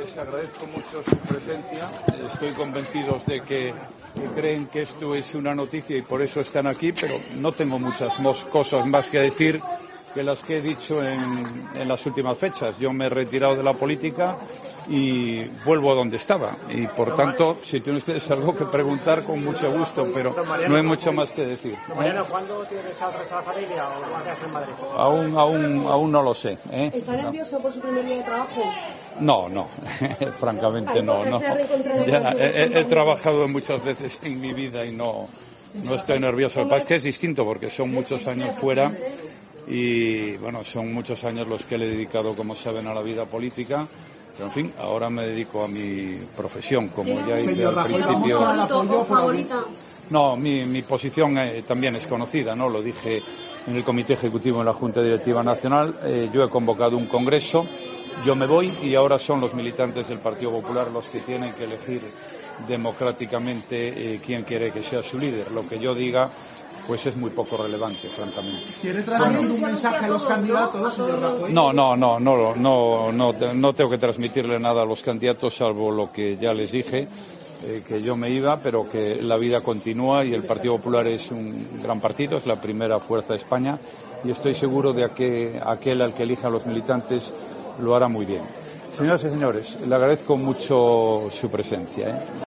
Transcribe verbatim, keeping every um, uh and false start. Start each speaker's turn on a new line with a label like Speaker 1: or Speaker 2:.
Speaker 1: les agradezco mucho su presencia. Estoy convencido de que, que creen que esto es una noticia y por eso están aquí, pero no tengo muchas más cosas más que decir que las que he dicho en, en las últimas fechas. Yo me he retirado de la política y vuelvo a donde estaba. Y, por tanto, si tienen ustedes algo que preguntar, con mucho gusto, pero no hay mucho más que decir. ¿eh?
Speaker 2: Mariano, ¿cuándo tienes a la familia o lo haces en Madrid?
Speaker 1: Aún, aún, aún no lo sé. ¿eh?
Speaker 3: ¿Está nervioso por su primer día de trabajo?
Speaker 1: No, no, francamente no. no. Ya, he, he trabajado muchas veces en mi vida y no, no estoy nervioso. Lo que pasa es que es distinto porque son muchos años fuera y, bueno, son muchos años los que le he dedicado, como saben, a la vida política. Pero, en fin, ahora me dedico a mi profesión, como ya hice al principio.
Speaker 3: ¿Favorita?
Speaker 1: No, mi, mi posición eh, también es conocida, ¿no? Lo dije en el Comité Ejecutivo en la Junta Directiva Nacional. Eh, yo he convocado un congreso, yo me voy y ahora son los militantes del Partido Popular los que tienen que elegir democráticamente eh, quién quiere que sea su líder. Lo que yo diga, pues es muy poco relevante, francamente.
Speaker 4: ¿Quiere transmitir bueno, un mensaje a los candidatos, señor Rajoy?
Speaker 1: No, no, no, no, no, no, no tengo que transmitirle nada a los candidatos, salvo lo que ya les dije, eh, que yo me iba, pero que la vida continúa y el Partido Popular es un gran partido, es la primera fuerza de España y estoy seguro de que aquel al que elijan los militantes lo hará muy bien. Señoras y señores, le agradezco mucho su presencia, ¿eh?